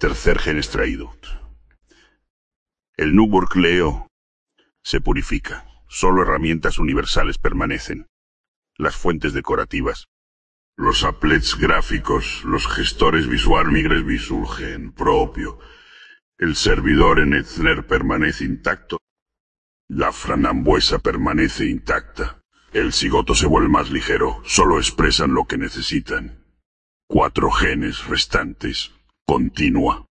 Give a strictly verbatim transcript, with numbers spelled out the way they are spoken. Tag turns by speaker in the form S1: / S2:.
S1: Tercer gen extraído. El nuborcleo se purifica. Solo herramientas universales permanecen. Las fuentes decorativas. Los applets gráficos, los gestores visual migres visulgen propio. El servidor en Etzner permanece intacto. La frambuesa permanece intacta. El cigoto se vuelve más ligero, solo expresan lo que necesitan. Cuatro genes restantes. Continua.